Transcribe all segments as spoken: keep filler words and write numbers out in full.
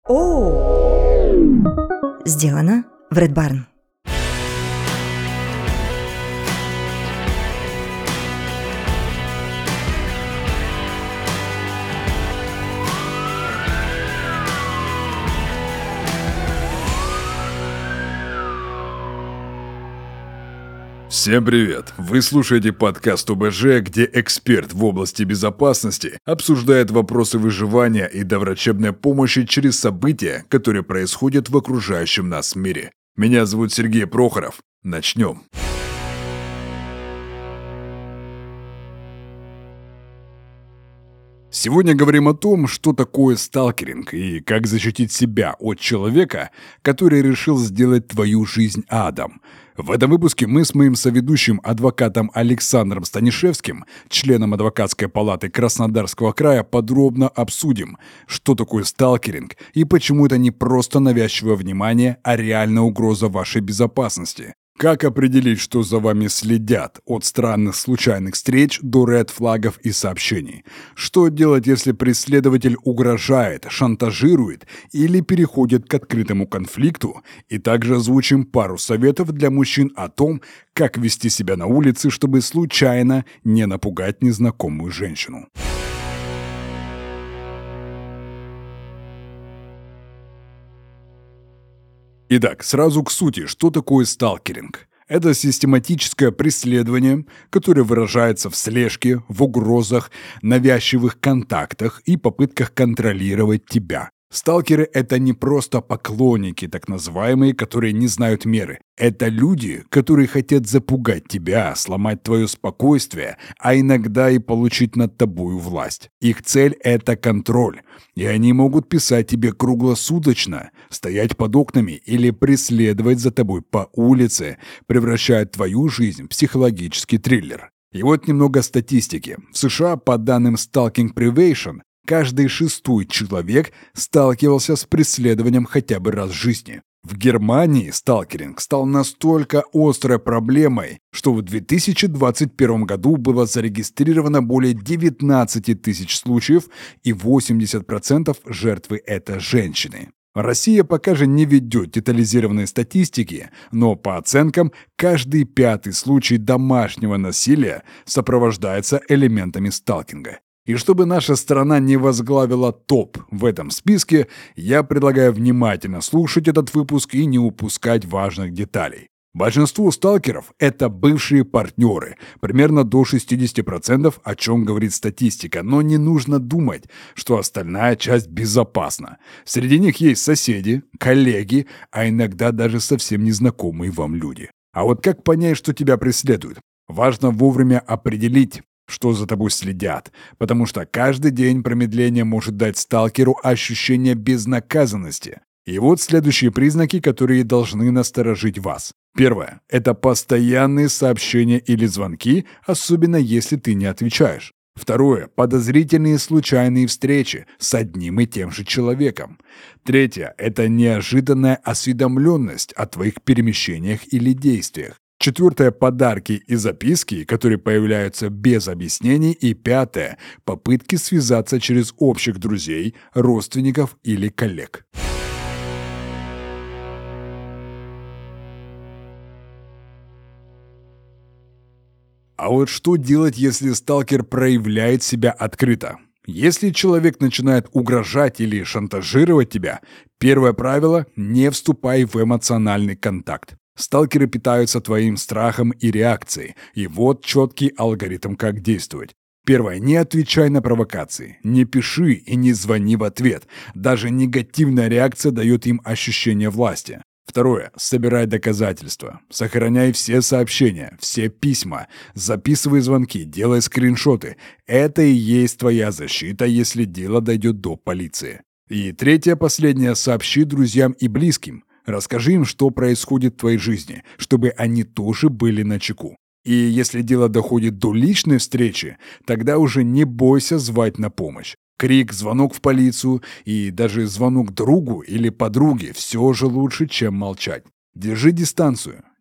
О! Сделано в Red Barn. Всем привет! Вы слушаете подкаст ОБЖ, где эксперт в области безопасности обсуждает вопросы выживания и доврачебной помощи через события, которые происходят в окружающем нас мире. Меня зовут Сергей Прохоров. Начнем. Сегодня говорим о том, что такое сталкеринг и как защитить себя от человека, который решил сделать твою жизнь адом. В этом выпуске мы с моим соведущим адвокатом Александром Станишевским, членом адвокатской палаты Краснодарского края, подробно обсудим, что такое сталкеринг и почему это не просто навязчивое внимание, а реальная угроза вашей безопасности. Как определить, что за вами следят, от странных случайных встреч до ред-флагов и сообщений? Что делать, если преследователь угрожает, шантажирует или переходит к открытому конфликту? И также озвучим пару советов для мужчин о том, как вести себя на улице, чтобы случайно не напугать незнакомую женщину. Итак, сразу к сути, что такое сталкеринг? Это систематическое преследование, которое выражается в слежке, в угрозах, навязчивых контактах и попытках контролировать тебя. Сталкеры — это не просто поклонники, так называемые, которые не знают меры. Это люди, которые хотят запугать тебя, сломать твое спокойствие, а иногда и получить над тобою власть. Их цель — это контроль. И они могут писать тебе круглосуточно, стоять под окнами или преследовать за тобой по улице, превращая твою жизнь в психологический триллер. И вот немного статистики. В США, по данным Stalking Prevention, каждый шестой человек сталкивался с преследованием хотя бы раз в жизни. В Германии сталкеринг стал настолько острой проблемой, что в две тысячи двадцать первом году было зарегистрировано более девятнадцать тысяч случаев, и восемьдесят процентов жертвы — это женщины. Россия пока же не ведет детализированной статистики, но по оценкам каждый пятый случай домашнего насилия сопровождается элементами сталкинга. И чтобы наша страна не возглавила топ в этом списке, я предлагаю внимательно слушать этот выпуск и не упускать важных деталей. Большинство сталкеров – это бывшие партнеры, примерно до шестьдесят процентов, о чем говорит статистика, но не нужно думать, что остальная часть безопасна. Среди них есть соседи, коллеги, а иногда даже совсем незнакомые вам люди. А вот как понять, что тебя преследуют? Важно вовремя определить, что за тобой следят, потому что каждый день промедления может дать сталкеру ощущение безнаказанности. И вот следующие признаки, которые должны насторожить вас. Первое – это постоянные сообщения или звонки, особенно если ты не отвечаешь. Второе – подозрительные случайные встречи с одним и тем же человеком. Третье – это неожиданная осведомленность о твоих перемещениях или действиях. Четвертое – подарки и записки, которые появляются без объяснений. И пятое – попытки связаться через общих друзей, родственников или коллег. А вот что делать, если сталкер проявляет себя открыто? Если человек начинает угрожать или шантажировать тебя, первое правило – не вступай в эмоциональный контакт. Сталкеры питаются твоим страхом и реакцией, и вот четкий алгоритм, как действовать. Первое. Не отвечай на провокации, не пиши и не звони в ответ. Даже негативная реакция дает им ощущение власти. Второе. Собирай доказательства. Сохраняй все сообщения, все письма, записывай звонки, делай скриншоты. Это и есть твоя защита, если дело дойдет до полиции. И третье, последнее. Сообщи друзьям и близким. Расскажи им, что происходит в твоей жизни, чтобы они тоже были начеку. И если дело доходит до личной встречи, тогда уже не бойся звать на помощь. Крик, звонок в полицию и даже звонок другу или подруге все же лучше, чем молчать. Держи дистанцию.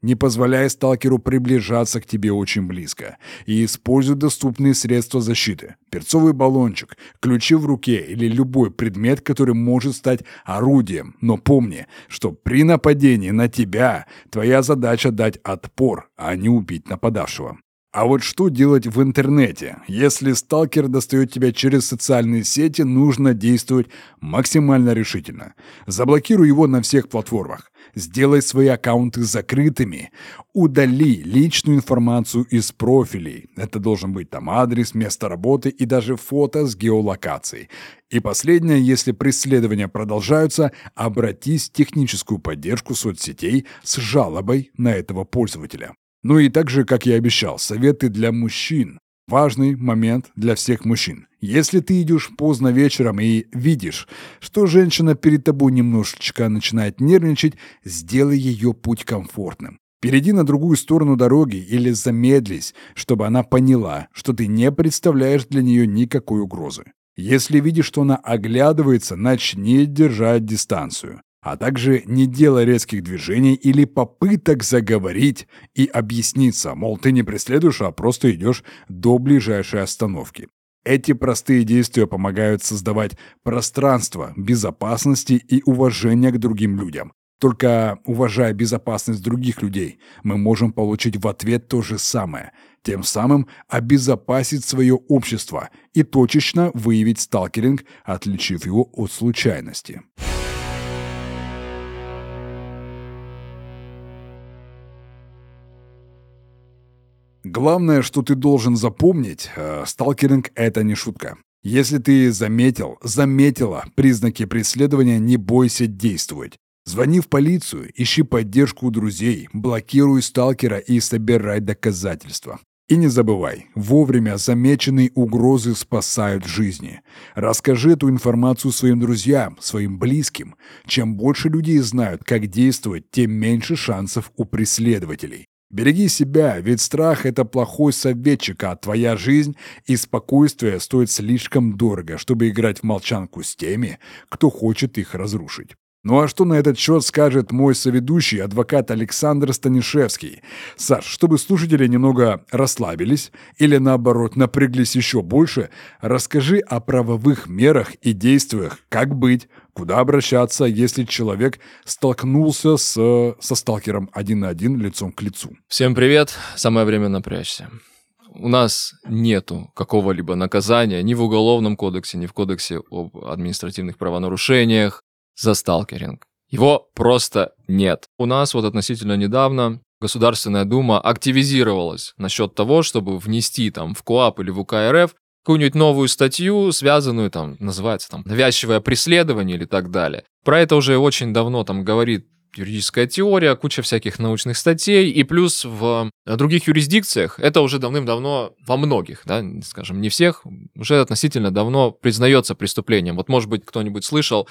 Не позволяй сталкеру приближаться к тебе очень близко. И используй доступные средства защиты. Перцовый баллончик, ключи в руке или любой предмет, который может стать орудием. Но помни, что при нападении на тебя твоя задача дать отпор, а не убить нападавшего. А вот что делать в интернете? Если сталкер достает тебя через социальные сети, нужно действовать максимально решительно. Заблокируй его на всех платформах. Сделай свои аккаунты закрытыми. Удали личную информацию из профилей. Это должен быть там адрес, место работы и даже фото с геолокацией. И последнее, если преследования продолжаются, обратись в техническую поддержку соцсетей с жалобой на этого пользователя. Ну и также, как я обещал, советы для мужчин. Важный момент для всех мужчин. Если ты идешь поздно вечером и видишь, что женщина перед тобой немножечко начинает нервничать, сделай ее путь комфортным. Перейди на другую сторону дороги или замедлись, чтобы она поняла, что ты не представляешь для нее никакой угрозы. Если видишь, что она оглядывается, начни держать дистанцию. А также не делай резких движений или попыток заговорить и объясниться, мол, ты не преследуешь, а просто идешь до ближайшей остановки. Эти простые действия помогают создавать пространство безопасности и уважения к другим людям. Только уважая безопасность других людей, мы можем получить в ответ то же самое, тем самым обезопасить свое общество и точечно выявить сталкеринг, отличив его от случайности. Главное, что ты должен запомнить, э, сталкеринг – это не шутка. Если ты заметил, заметила признаки преследования, не бойся действовать. Звони в полицию, ищи поддержку у друзей, блокируй сталкера и собирай доказательства. И не забывай, вовремя замеченные угрозы спасают жизни. Расскажи эту информацию своим друзьям, своим близким. Чем больше людей знают, как действовать, тем меньше шансов у преследователей. Береги себя, ведь страх – это плохой советчик, а твоя жизнь и спокойствие стоят слишком дорого, чтобы играть в молчанку с теми, кто хочет их разрушить. Ну а что на этот счет скажет мой соведущий, адвокат Александр Станишевский? Саш, чтобы слушатели немного расслабились или, наоборот, напряглись еще больше, расскажи о правовых мерах и действиях, как быть, куда обращаться, если человек столкнулся с, со сталкером один на один, лицом к лицу. Всем привет, самое время напрячься. У нас нету какого-либо наказания ни в Уголовном кодексе, ни в Кодексе об административных правонарушениях за сталкеринг. Его просто нет. У нас вот относительно недавно Государственная Дума активизировалась насчет того, чтобы внести там в КоАП или в УК РФ какую-нибудь новую статью, связанную там, называется там навязчивое преследование или так далее. Про это уже очень давно там говорит юридическая теория, куча всяких научных статей, и плюс в других юрисдикциях это уже давным-давно во многих, да, скажем, не всех, уже относительно давно признается преступлением. Вот, может быть, кто-нибудь слышал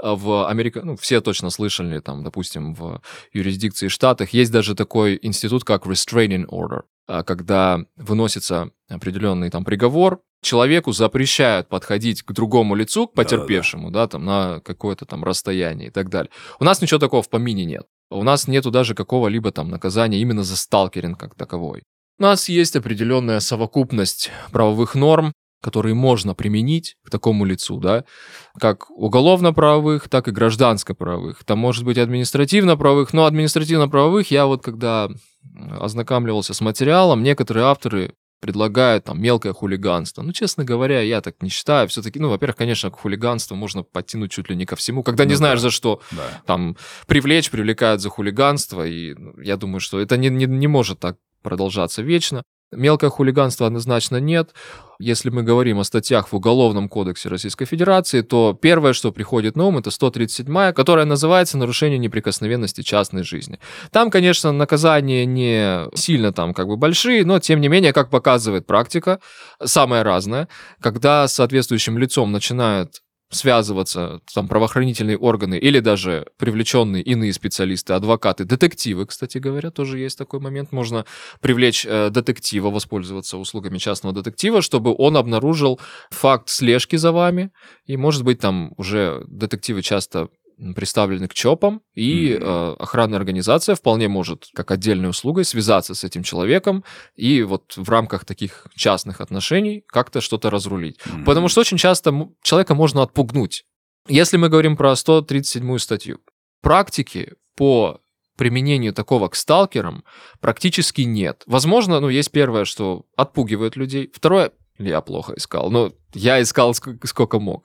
в Америке, ну, все точно слышали, там, допустим, в юрисдикции Штатах есть даже такой институт, как restraining order, когда выносится определенный там приговор, человеку запрещают подходить к другому лицу, к потерпевшему, да, да, там, на какое-то там расстояние и так далее. У нас ничего такого в помине нет. У нас нету даже какого-либо там наказания именно за сталкеринг как таковой. У нас есть определенная совокупность правовых норм, которые можно применить к такому лицу, да, как уголовно-правовых, так и гражданско-правовых. Там может быть административно-правовых, но административно-правовых я вот когда ознакомливался с материалом, некоторые авторы предлагают там мелкое хулиганство. Ну, честно говоря, я так не считаю. Все-таки, ну, во-первых, конечно, к хулиганству можно подтянуть чуть ли не ко всему. Когда не ну, знаешь, да. за что да. там привлечь, привлекают за хулиганство. И я думаю, что это не, не, не может так продолжаться вечно. Мелкое хулиганство однозначно нет. Если мы говорим о статьях в Уголовном кодексе Российской Федерации, то первое, что приходит на ум, это сто тридцать седьмая, которая называется «Нарушение неприкосновенности частной жизни». Там, конечно, наказания не сильно там как бы большие, но, тем не менее, как показывает практика, самое разное, когда с соответствующим лицом начинают связываться там правоохранительные органы или даже привлеченные иные специалисты, адвокаты, детективы, кстати говоря, тоже есть такой момент. Можно привлечь э, детектива, воспользоваться услугами частного детектива, чтобы он обнаружил факт слежки за вами. И, может быть, там уже детективы часто приставлены к ЧОПам, и mm-hmm. э, охранная организация вполне может, как отдельной услугой, связаться с этим человеком и вот в рамках таких частных отношений как-то что-то разрулить. Mm-hmm. Потому что очень часто человека можно отпугнуть. Если мы говорим про сто тридцать седьмую статью, практики по применению такого к сталкерам практически нет. Возможно, ну, есть первое, что отпугивает людей. Второе, я плохо искал, но я искал сколько, сколько мог.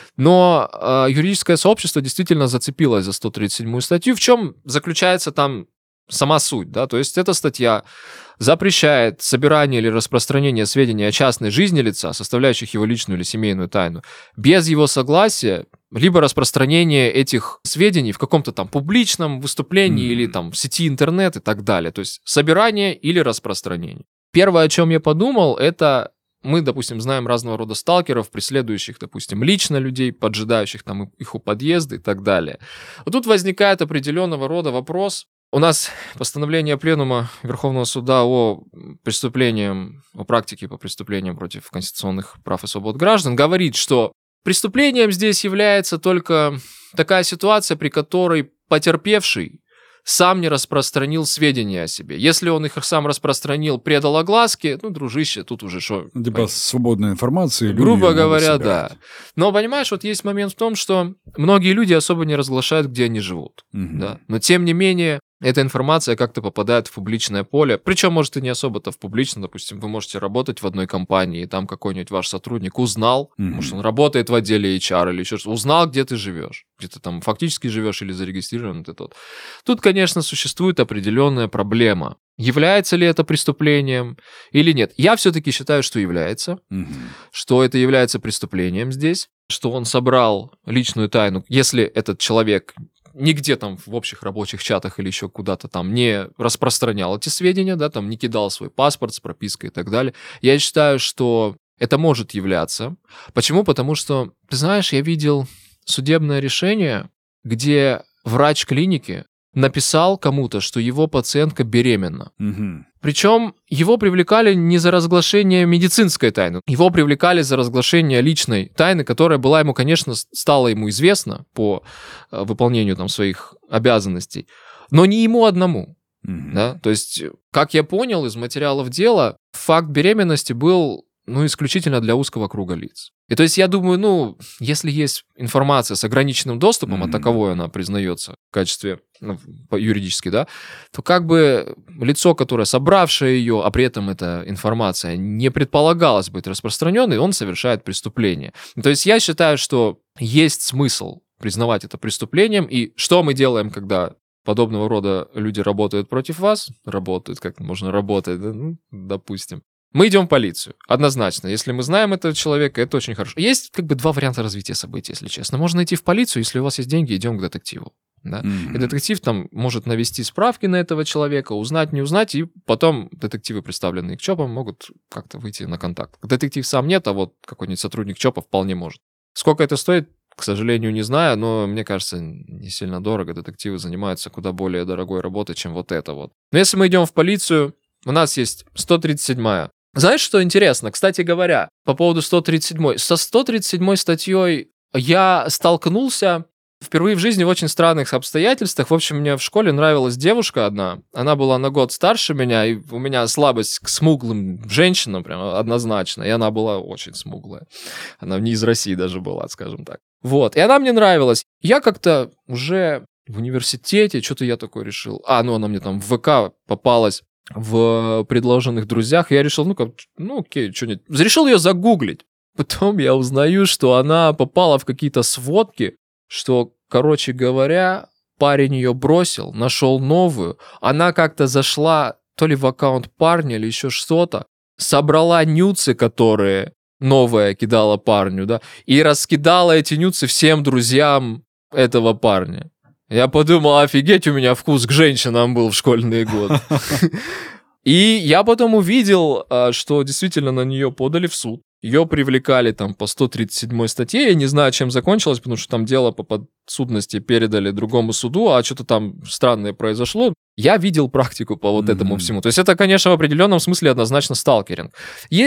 Но э, юридическое сообщество действительно зацепилось за сто тридцать седьмую статью. В чем заключается там сама суть, да? То есть эта статья запрещает собирание или распространение сведений о частной жизни лица, составляющих его личную или семейную тайну, без его согласия, либо распространение этих сведений в каком-то там публичном выступлении mm-hmm. или там в сети интернет и так далее. То есть собирание или распространение. Первое, о чем я подумал, это мы, допустим, знаем разного рода сталкеров, преследующих, допустим, лично людей, поджидающих там их у подъезда и так далее. Вот тут возникает определенного рода вопрос. У нас постановление Пленума Верховного Суда о преступлениях, о практике по преступлениям против конституционных прав и свобод граждан говорит, что преступлением здесь является только такая ситуация, при которой потерпевший сам не распространил сведения о себе. Если он их сам распространил, предал огласке, ну, дружище, тут уже что... Типа свободной информации. Грубо говоря, да. Но, понимаешь, вот есть момент в том, что многие люди особо не разглашают, где они живут. Угу. Да? Но, тем не менее, эта информация как-то попадает в публичное поле. Причем, может, и не особо-то в публичное. Допустим, вы можете работать в одной компании, и там какой-нибудь ваш сотрудник узнал, mm-hmm. может, он работает в отделе эйч ар или еще что-то, узнал, где ты живешь. Где ты там фактически живешь или зарегистрирован. Ты тот. Тут, конечно, существует определенная проблема. Является ли это преступлением или нет? Я все-таки считаю, что является. Mm-hmm. Что это является преступлением здесь. Что он собрал личную тайну. Если этот человек... нигде там в общих рабочих чатах или еще куда-то там не распространял эти сведения, да, там не кидал свой паспорт с пропиской и так далее. Я считаю, что это может являться. Почему? Потому что, ты знаешь, я видел судебное решение, где врач клиники написал кому-то, что его пациентка беременна. Угу. Причем его привлекали не за разглашение медицинской тайны, его привлекали за разглашение личной тайны, которая была ему, конечно, стала ему известна по выполнению там своих обязанностей, но не ему одному. Mm-hmm. Да? То есть, как я понял из материалов дела, факт беременности был ну, исключительно для узкого круга лиц. И то есть я думаю, ну, если есть информация с ограниченным доступом, mm-hmm. а таковой она признается в качестве, ну, юридически, да, то как бы лицо, которое собравшее ее, а при этом эта информация не предполагалась быть распространенной, он совершает преступление. То есть я считаю, что есть смысл признавать это преступлением, и что мы делаем, когда подобного рода люди работают против вас? Работают, как можно работать, да? Ну, допустим. Мы идем в полицию, однозначно. Если мы знаем этого человека, это очень хорошо. Есть как бы два варианта развития событий, если честно. Можно идти в полицию, если у вас есть деньги, идем к детективу. Да? Mm-hmm. И детектив там может навести справки на этого человека, узнать, не узнать, и потом детективы, представленные к ЧОПам, могут как-то выйти на контакт. Детектив сам нет, а вот какой-нибудь сотрудник ЧОПа вполне может. Сколько это стоит, к сожалению, не знаю, но мне кажется, не сильно дорого. Детективы занимаются куда более дорогой работой, чем вот это вот. Но если мы идем в полицию, у нас есть сто тридцать седьмая. Знаешь, что интересно? Кстати говоря, по поводу сто тридцать седьмой. Со сто тридцать седьмой статьей я столкнулся впервые в жизни в очень странных обстоятельствах. В общем, мне в школе нравилась девушка одна. Она была на год старше меня, и у меня слабость к смуглым женщинам прям однозначно. И она была очень смуглая. Она не из России даже была, скажем так. Вот. И она мне нравилась. Я как-то уже в университете, что-то я такое решил. А, ну она мне там в ВК попалась. В предложенных друзьях, я решил, ну-ка, ну окей, что-нибудь. Решил ее загуглить. Потом я узнаю, что она попала в какие-то сводки, что, короче говоря, парень ее бросил, нашел новую. Она как-то зашла то ли в аккаунт парня, или еще что-то, собрала нюцы, которые новая кидала парню, да, и раскидала эти нюцы всем друзьям этого парня. Я подумал, офигеть, у меня вкус к женщинам был в школьные годы. И я потом увидел, что действительно на нее подали в суд. Ее привлекали там по сто тридцать седьмой статье. Я не знаю, чем закончилось, потому что там дело по подсудности передали другому суду, а что-то там странное произошло. Я видел практику по вот mm-hmm. этому всему. То есть это, конечно, в определенном смысле однозначно сталкеринг. Есть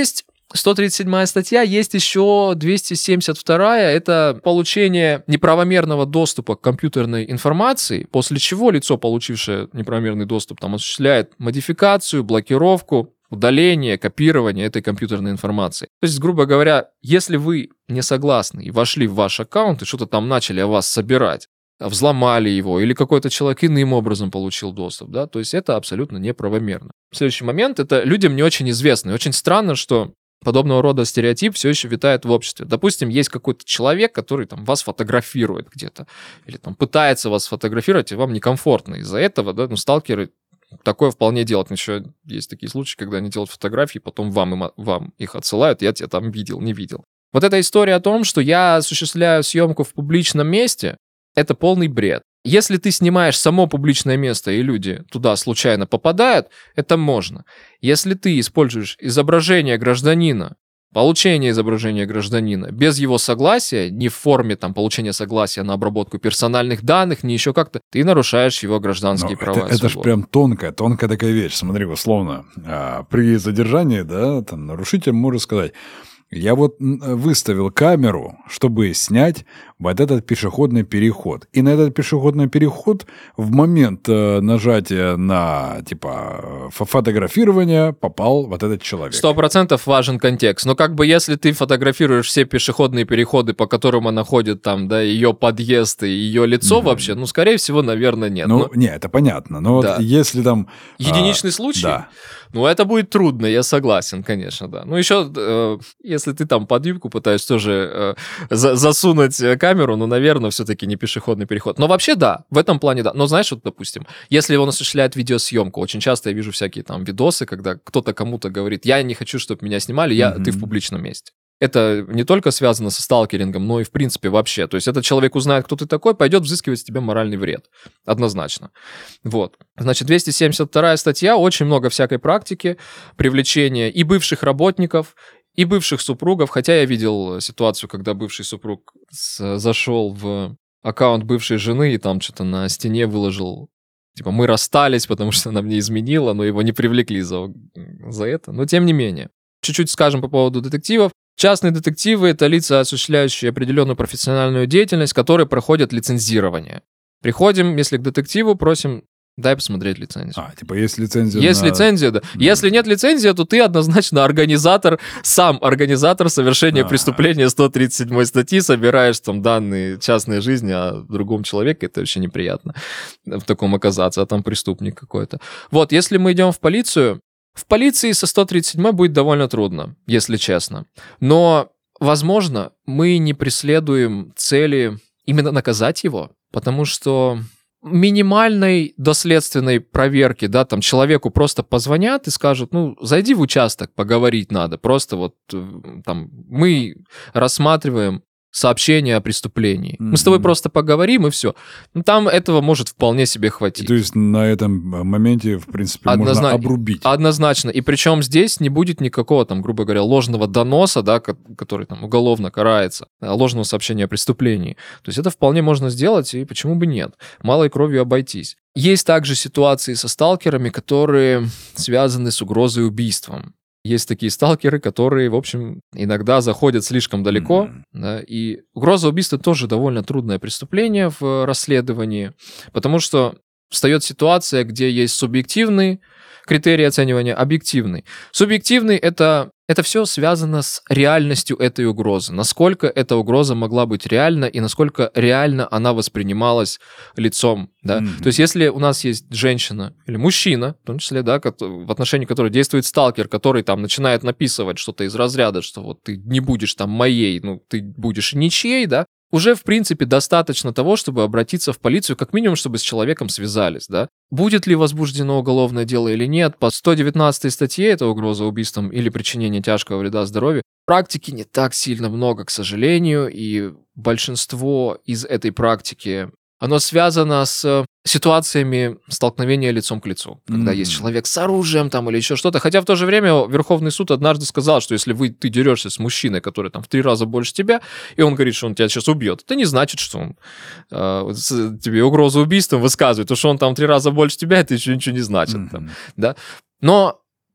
сто тридцать седьмая статья, есть еще двести семьдесят вторая, это получение неправомерного доступа к компьютерной информации, после чего лицо, получившее неправомерный доступ, там, осуществляет модификацию, блокировку, удаление, копирование этой компьютерной информации. То есть, грубо говоря, если вы не согласны и вошли в ваш аккаунт и что-то там начали о вас собирать, взломали его, или какой-то человек иным образом получил доступ, да, то есть это абсолютно неправомерно. Следующий момент, это людям не очень известно. Очень странно, что подобного рода стереотип все еще витает в обществе. Допустим, есть какой-то человек, который там вас фотографирует где-то, или там пытается вас фотографировать, и вам некомфортно из-за этого, да, ну, сталкеры такое вполне делают. Еще есть такие случаи, когда они делают фотографии, потом вам, им, вам их отсылают, я тебя там видел, не видел. Вот эта история о том, что я осуществляю съемку в публичном месте, это полный бред. Если ты снимаешь само публичное место, и люди туда случайно попадают, это можно. Если ты используешь изображение гражданина, получение изображения гражданина без его согласия, не в форме там, получения согласия на обработку персональных данных, не еще как-то, ты нарушаешь его гражданские Но права. Это, это же прям тонкая, тонкая такая вещь. Смотри, условно, при задержании, да, там, нарушитель может сказать: я вот выставил камеру, чтобы снять вот этот пешеходный переход. И на этот пешеходный переход в момент нажатия на, типа, фотографирование попал вот этот человек. Сто процентов важен контекст. Но как бы если ты фотографируешь все пешеходные переходы, по которым она ходит, там, да, ее подъезд и ее лицо mm-hmm. вообще, ну, скорее всего, наверное, нет. Ну, но... не, это понятно. Но да. вот если там... Единичный а, случай? Да. Ну, это будет трудно, я согласен, конечно, да. Ну, еще, э, если ты там под юбку пытаешься тоже э, за- засунуть камеру, ну, наверное, все-таки не пешеходный переход. Но вообще, да, в этом плане, да. Но знаешь, вот, допустим, если он осуществляет видеосъемку, очень часто я вижу всякие там видосы, когда кто-то кому-то говорит: я не хочу, чтобы меня снимали, я, mm-hmm. ты в публичном месте. Это не только связано со сталкерингом, но и в принципе вообще. То есть этот человек узнает, кто ты такой, пойдет взыскивать с тебя моральный вред. Однозначно. Вот. Значит, двести семьдесят вторая статья, очень много всякой практики, привлечения и бывших работников, и бывших супругов. Хотя я видел ситуацию, когда бывший супруг с- зашел в аккаунт бывшей жены и там что-то на стене выложил, типа, мы расстались, потому что она мне изменила, но его не привлекли за, за это. Но тем не менее. Чуть-чуть скажем по поводу детективов. Частные детективы — это лица, осуществляющие определенную профессиональную деятельность, которые проходят лицензирование. Приходим, если к детективу, просим: дай посмотреть лицензию. А, типа есть лицензия Есть на... лицензия, да. Mm. Если нет лицензии, то ты однозначно организатор, сам организатор совершения а. преступления сто тридцать седьмой статьи, собираешь там данные частной жизни о другом человеке, это вообще неприятно в таком оказаться, а там преступник какой-то. Вот, если мы идем в полицию, в полиции со сто тридцать седьмой будет довольно трудно, если честно. Но, возможно, мы не преследуем цели именно наказать его, потому что минимальной доследственной проверки, да, там человеку просто позвонят и скажут: ну, зайди в участок, поговорить надо. Просто вот там мы рассматриваем сообщение о преступлении. Mm-hmm. Мы с тобой просто поговорим, и все. Ну, там этого может вполне себе хватить. И, то есть на этом моменте, в принципе, Однозна... можно обрубить. Однозначно. И причем здесь не будет никакого, там, грубо говоря, ложного доноса, да, который там уголовно карается, ложного сообщения о преступлении. То есть это вполне можно сделать, и почему бы нет? Малой кровью обойтись. Есть также ситуации со сталкерами, которые связаны с угрозой убийством. Есть такие сталкеры, которые, в общем, иногда заходят слишком далеко, mm-hmm. да, и угроза убийства тоже довольно трудное преступление в расследовании, потому что встает ситуация, где есть субъективный критерий оценивания, объективный. Субъективный — это, это все связано с реальностью этой угрозы, насколько эта угроза могла быть реальна и насколько реально она воспринималась лицом. Да? Mm-hmm. То есть если у нас есть женщина или мужчина, в том числе, да, в отношении которой действует сталкер, который там начинает написывать что-то из разряда, что вот ты не будешь там моей, ну ты будешь ничьей, да, уже, в принципе, достаточно того, чтобы обратиться в полицию, как минимум, чтобы с человеком связались, да. Будет ли возбуждено уголовное дело или нет, по сто девятнадцатой статье, это угроза убийством или причинение тяжкого вреда здоровью, практики не так сильно много, к сожалению, и большинство из этой практики, оно связано с ситуациями столкновения лицом к лицу, когда mm-hmm. есть человек с оружием там или еще что-то. Хотя в то же время Верховный суд однажды сказал, что если вы, ты дерешься с мужчиной, который там в три раза больше тебя, и он говорит, что он тебя сейчас убьет, это не значит, что он э, тебе угрозу убийством высказывает. То, что он там в три раза больше тебя, это еще ничего не значит. Mm-hmm. Там, да? Но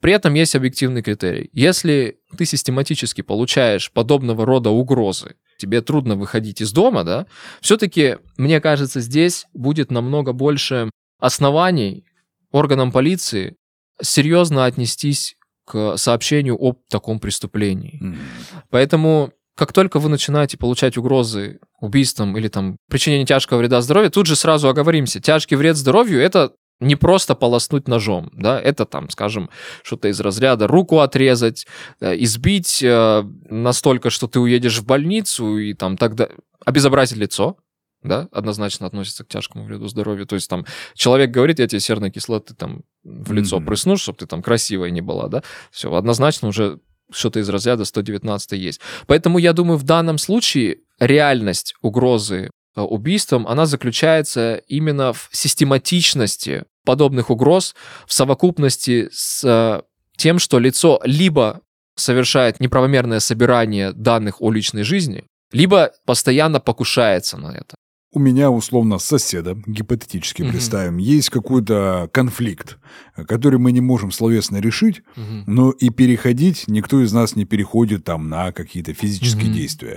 При этом есть объективный критерий. Если ты систематически получаешь подобного рода угрозы, тебе трудно выходить из дома, да, все-таки, мне кажется, здесь будет намного больше оснований органам полиции серьезно отнестись к сообщению об таком преступлении. Mm. Поэтому, как только вы начинаете получать угрозы убийством или там причинением тяжкого вреда здоровью, тут же сразу оговоримся, тяжкий вред здоровью — это не просто полоснуть ножом, да, это там, скажем, что-то из разряда руку отрезать, избить э, настолько, что ты уедешь в больницу и там тогда обезобразить лицо, да, однозначно относится к тяжкому вреду здоровью. То есть там человек говорит, я тебе серной кислоты там в лицо mm-hmm. прысну, чтобы ты там красивая не была, да, все, однозначно уже что-то из разряда сто девятнадцать есть. Поэтому я думаю, в данном случае реальность угрозы убийством, она заключается именно в систематичности подобных угроз в совокупности с тем, что лицо либо совершает неправомерное собирание данных о личной жизни, либо постоянно покушается на это. У меня, условно, с соседом, гипотетически mm-hmm. представим, есть какой-то конфликт, который мы не можем словесно решить, mm-hmm. но и переходить никто из нас не переходит там на какие-то физические mm-hmm. действия.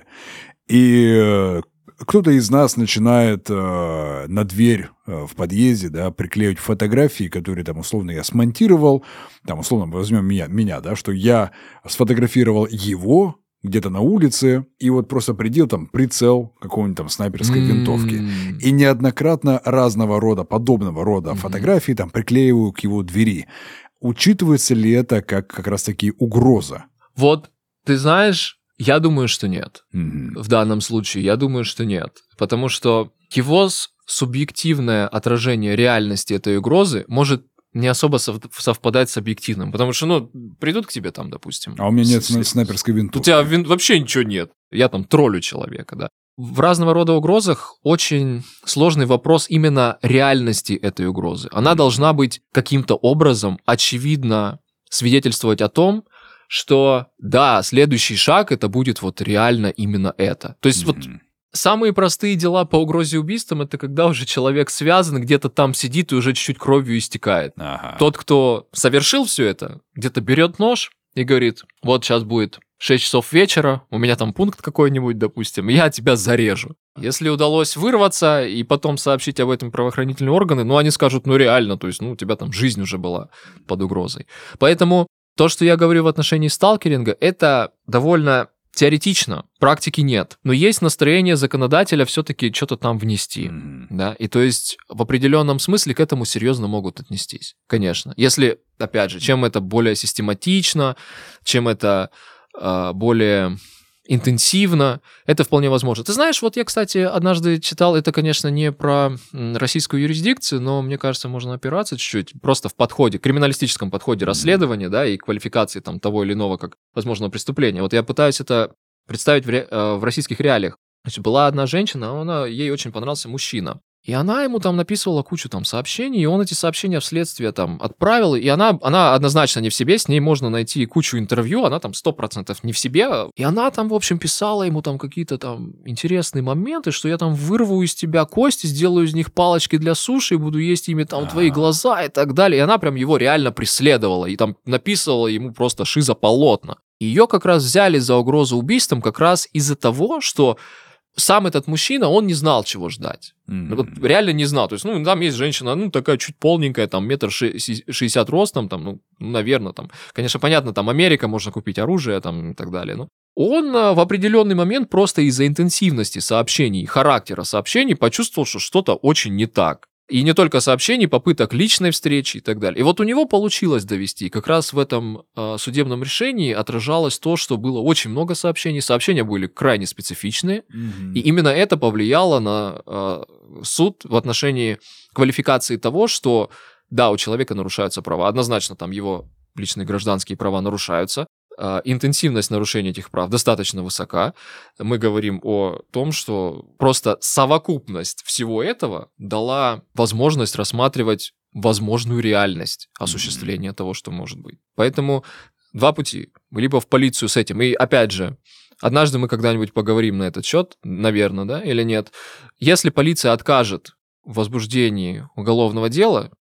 И кто-то из нас начинает э, на дверь э, в подъезде, да, приклеивать фотографии, которые там условно я смонтировал, там условно возьмем меня, меня, да, что я сфотографировал его где-то на улице и вот просто придел там прицел какой-нибудь там снайперской mm-hmm. винтовки. И неоднократно разного рода, подобного рода mm-hmm. фотографии там приклеиваю к его двери. Учитывается ли это как как раз-таки угроза? Вот, ты знаешь... Я думаю, что нет. Mm-hmm. В данном случае я думаю, что нет. Потому что его субъективное отражение реальности этой угрозы может не особо совпадать с объективным. Потому что, ну, придут к тебе там, допустим... А у меня нет с... снайперской винтовки. У тебя вин... вообще ничего нет. Я там троллю человека, да. В разного рода угрозах очень сложный вопрос именно реальности этой угрозы. Она mm-hmm. должна быть каким-то образом очевидно свидетельствовать о том, что, да, следующий шаг это будет вот реально именно это. То есть mm-hmm. вот самые простые дела по угрозе убийством это когда уже человек связан, где-то там сидит и уже чуть-чуть кровью истекает. Ага. Тот, кто совершил все это, где-то берет нож и говорит, вот сейчас будет шесть часов вечера, у меня там пункт какой-нибудь, допустим, я тебя зарежу. Если удалось вырваться и потом сообщить об этом правоохранительные органы, ну они скажут, ну реально, то есть ну у тебя там жизнь уже была под угрозой. Поэтому то, что я говорю в отношении сталкеринга, это довольно теоретично, практики нет. Но есть настроение законодателя все-таки что-то там внести. Mm-hmm. Да? И то есть в определенном смысле к этому серьезно могут отнестись. Конечно. Если, опять же, чем это более систематично, чем это э, более интенсивно, это вполне возможно. Ты знаешь, вот я, кстати, однажды читал, это, конечно, не про российскую юрисдикцию, но, мне кажется, можно опираться чуть-чуть, просто в подходе, криминалистическом подходе расследования, да, и квалификации там того или иного как возможного преступления. Вот я пытаюсь это представить в, ре... в российских реалиях. Значит, была одна женщина, она, ей очень понравился мужчина. И она ему там написывала кучу там сообщений, и он эти сообщения в следствие там отправил, и она, она однозначно не в себе, с ней можно найти кучу интервью, она там сто процентов не в себе, и она там, в общем, писала ему там какие-то там интересные моменты, что я там вырву из тебя кости, сделаю из них палочки для суши, и буду есть ими там твои глаза и так далее, и она прям его реально преследовала, и там написывала ему просто шизополотно. Ее как раз взяли за угрозу убийством как раз из-за того, что сам этот мужчина, он не знал, чего ждать. Mm-hmm. Вот реально не знал. То есть, ну, там есть женщина, ну, такая чуть полненькая, там, метр шестьдесят ростом, там, ну, наверное, там, конечно, понятно, там, Америка, можно купить оружие, там, и так далее, но он в определенный момент просто из-за интенсивности сообщений, характера сообщений почувствовал, что что-то очень не так. И не только сообщений, попыток личной встречи и так далее. И вот у него получилось довести. Как раз в этом э, судебном решении отражалось то, что было очень много сообщений. Сообщения были крайне специфичные. Mm-hmm. И именно это повлияло на э, суд в отношении квалификации того, что, да, у человека нарушаются права. Однозначно там его личные гражданские права нарушаются. Интенсивность нарушения этих прав достаточно высока. Мы говорим о том, что просто совокупность всего этого дала возможность рассматривать возможную реальность осуществления mm-hmm. того, что может быть. Поэтому два пути. Либо в полицию с этим. И опять же, однажды мы когда-нибудь поговорим на этот счет, наверное, да, или нет. Если полиция откажет в возбуждении уголовного дела,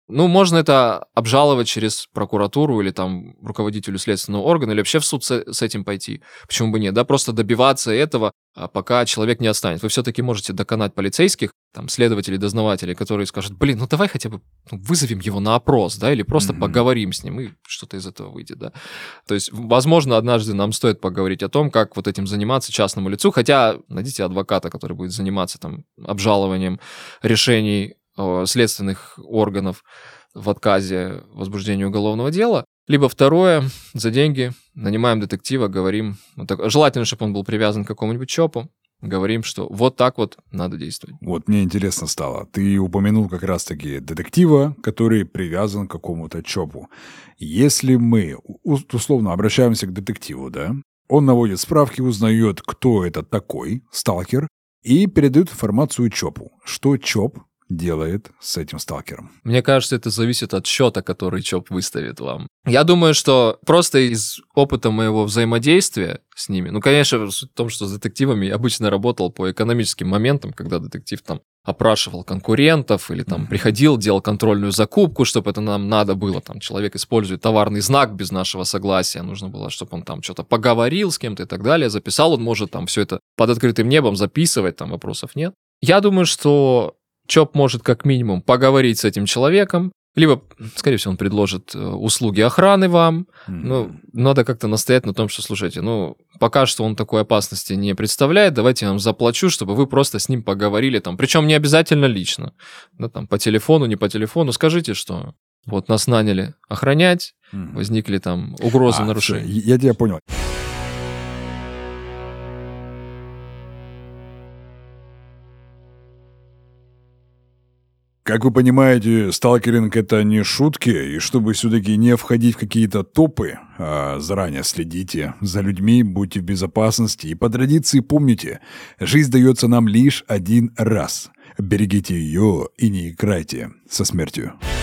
Ну, можно это обжаловать через прокуратуру или там руководителю следственного органа, или вообще в суд с, с этим пойти. Почему бы нет? Да, просто добиваться этого, пока человек не отстанет. Вы все-таки можете доконать полицейских, там, следователей, дознавателей, которые скажут, блин, ну давай хотя бы ну, вызовем его на опрос, да, или просто mm-hmm. поговорим с ним, и что-то из этого выйдет, да. То есть, возможно, однажды нам стоит поговорить о том, как вот этим заниматься частному лицу, хотя найдите адвоката, который будет заниматься там обжалованием решений следственных органов в отказе в возбуждении уголовного дела. Либо второе, за деньги нанимаем детектива, говорим, вот так, желательно, чтобы он был привязан к какому-нибудь ЧОПу, говорим, что вот так вот надо действовать. Вот мне интересно стало. Ты упомянул как раз-таки детектива, который привязан к какому-то ЧОПу. Если мы условно обращаемся к детективу, да, он наводит справки, узнает, кто это такой, сталкер, и передает информацию ЧОПу. Что ЧОП делает с этим сталкером? Мне кажется, это зависит от счета, который ЧОП выставит вам. Я думаю, что просто из опыта моего взаимодействия с ними, ну, конечно, суть в том, что с детективами я обычно работал по экономическим моментам, когда детектив там опрашивал конкурентов или там mm-hmm. приходил, делал контрольную закупку, чтобы это нам надо было. Там человек использует товарный знак без нашего согласия, нужно было, чтобы он там что-то поговорил с кем-то и так далее, записал, он может там все это под открытым небом записывать, там вопросов нет. Я думаю, что ЧОП может как минимум поговорить с этим человеком, либо, скорее всего, он предложит услуги охраны вам. Mm-hmm. Ну, надо как-то настоять на том, что, слушайте, ну, пока что он такой опасности не представляет, давайте я вам заплачу, чтобы вы просто с ним поговорили, там, причем не обязательно лично, да, там, по телефону, не по телефону, скажите, что вот нас наняли охранять, mm-hmm. возникли там угрозы а, нарушений. Все, я тебя понял. Как вы понимаете, сталкеринг — это не шутки, и чтобы все-таки не входить в какие-то топы, а заранее следите за людьми, будьте в безопасности, и по традиции помните, жизнь дается нам лишь один раз. Берегите ее и не играйте со смертью.